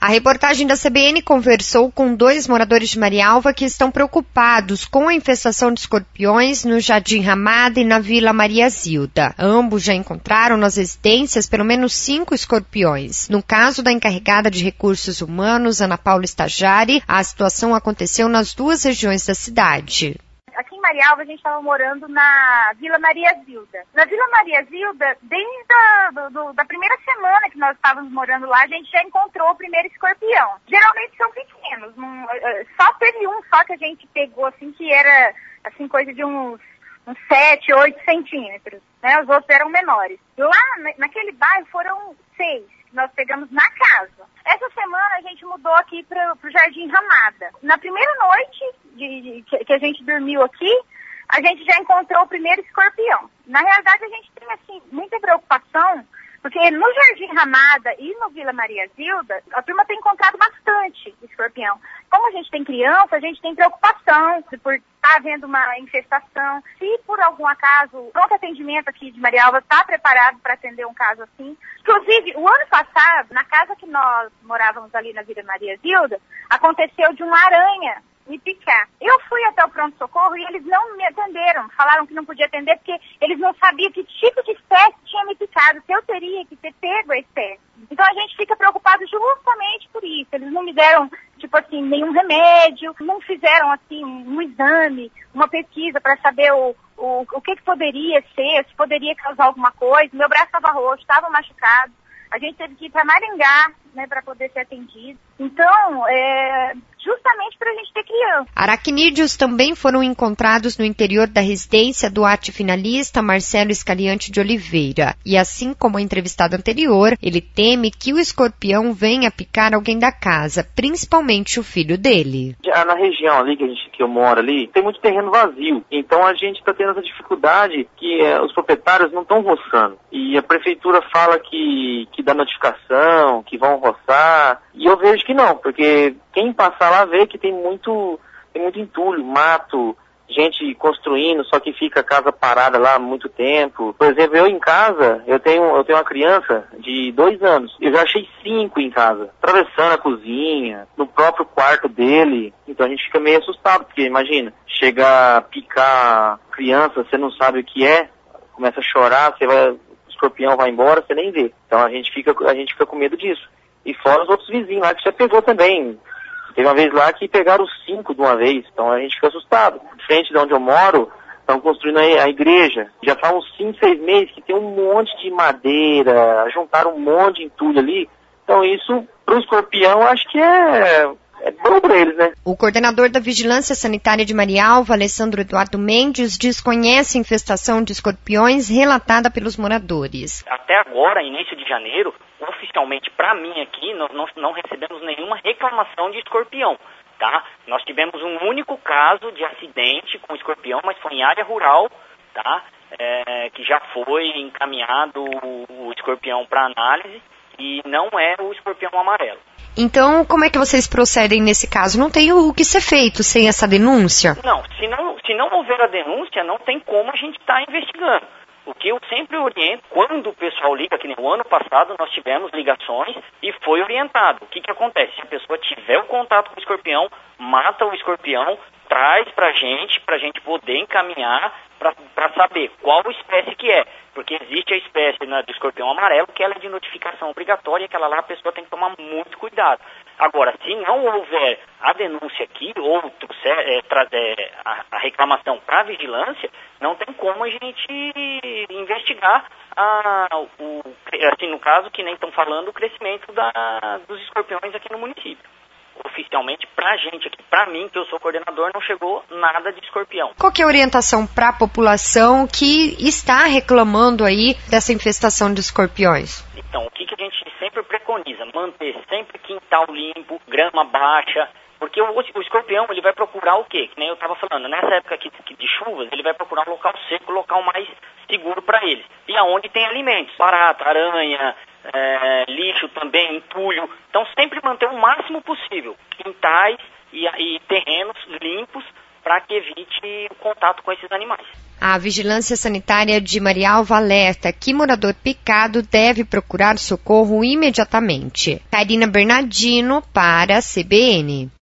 A reportagem da CBN conversou com 2 moradores de Marialva que estão preocupados com a infestação de escorpiões no Jardim Ramada e na Vila Maria Zilda. Ambos já encontraram nas residências pelo menos 5 escorpiões. No caso da encarregada de recursos humanos, Ana Paula Stajari, a situação aconteceu nas 2 regiões da cidade. Aqui em Marialva a gente estava morando na Vila Maria Zilda. Na Vila Maria Zilda, desde da primeira semana que nós estávamos morando lá, a gente já encontrou o primeiro escorpião. Geralmente são pequenos, só teve um só que a gente pegou assim, que era assim, coisa de uns 7, 8 centímetros, né? Os outros eram menores. Lá naquele bairro foram 6 que nós pegamos na casa. Essa semana a gente mudou aqui para o Jardim Ramada. Na primeira noite que a gente dormiu aqui, a gente já encontrou o primeiro escorpião. Na realidade, a gente tem assim, muita preocupação, porque no Jardim Ramada e no Vila Maria Zilda, a turma tem encontrado bastante escorpião. Como a gente tem criança, a gente tem preocupação por estar havendo uma infestação. Se por algum acaso o pronto atendimento aqui de Marialva está preparado para atender um caso assim. Inclusive, o ano passado, na casa que nós morávamos ali na Vila Maria Zilda, aconteceu de uma aranha me picar. Eu fui até o pronto-socorro e eles não me atenderam. Falaram que não podia atender porque eles não sabiam que tipo de espécie tinha me picado, se eu teria que ter pego a espécie. Então a gente fica preocupado justamente por isso. Eles não me deram, tipo assim, nenhum remédio, não fizeram, assim, um exame, uma pesquisa para saber o que poderia ser, se poderia causar alguma coisa. Meu braço estava roxo, estava machucado. A gente teve que ir para Maringá, né, para poder ser atendido. Então, justamente para a gente ter criança. Aracnídeos também foram encontrados no interior da residência do arte-finalista Marcelo Escaliante de Oliveira. E assim como a entrevistada anterior, ele teme que o escorpião venha picar alguém da casa, principalmente o filho dele. Na região ali que eu moro ali, tem muito terreno vazio. Então a gente está tendo essa dificuldade que os proprietários não estão roçando. E a prefeitura fala que dá notificação, que vão roçar. E eu vejo que não, porque quem passar lá vê que tem muito entulho, mato, gente construindo, só que fica a casa parada lá há muito tempo. Por exemplo, eu em casa, eu tenho uma criança de 2 anos. Eu já achei 5 em casa, atravessando a cozinha, no próprio quarto dele. Então a gente fica meio assustado, porque imagina, chega a picar criança, você não sabe o que é, começa a chorar, o escorpião vai embora, você nem vê. Então a gente fica com medo disso. E fora os outros vizinhos lá que já pegou também. Teve uma vez lá que pegaram 5 de uma vez, então a gente fica assustado. Frente de onde eu moro, estão construindo a igreja. Já faz uns 5, 6 meses que tem um monte de madeira, juntaram um monte de entulho ali. Então isso, pro escorpião, acho que é bom para eles, né? O coordenador da Vigilância Sanitária de Marialva, Alessandro Eduardo Mendes, desconhece a infestação de escorpiões relatada pelos moradores. Até agora, início de janeiro, oficialmente para mim aqui, nós não recebemos nenhuma reclamação de escorpião, tá? Nós tivemos um único caso de acidente com escorpião, mas foi em área rural, tá? Que já foi encaminhado o escorpião para análise e não é o escorpião amarelo. Então, como é que vocês procedem nesse caso? Não tem o que ser feito sem essa denúncia? Não, se não houver a denúncia, não tem como a gente estar investigando. O que eu sempre oriento, quando o pessoal liga, que nem o ano passado nós tivemos ligações e foi orientado. O que acontece? Se a pessoa tiver o contato com o escorpião, mata o escorpião, traz pra gente poder encaminhar para saber qual espécie que é. Porque existe a espécie do escorpião amarelo, que ela é de notificação obrigatória, e aquela lá a pessoa tem que tomar muito cuidado. Agora, se não houver a denúncia aqui, ou a reclamação para a vigilância, não tem como a gente investigar, assim, no caso, que nem estão falando, o crescimento dos escorpiões aqui no município. Oficialmente, pra gente aqui, pra mim, que eu sou coordenador, não chegou nada de escorpião. Qual que é a orientação para a população que está reclamando aí dessa infestação de escorpiões? Então, o que a gente sempre preconiza? Manter sempre quintal limpo, grama baixa, porque o escorpião, ele vai procurar o quê? Que nem eu estava falando, nessa época aqui de chuvas, ele vai procurar um local seco, um local mais seguro para eles. E aonde tem alimentos, barata, aranha, lixo também, entulho. Então sempre manter o máximo possível quintais e terrenos limpos para que evite o contato com esses animais. A Vigilância Sanitária de Marialva alerta que morador picado deve procurar socorro imediatamente. Karina Bernardino para a CBN.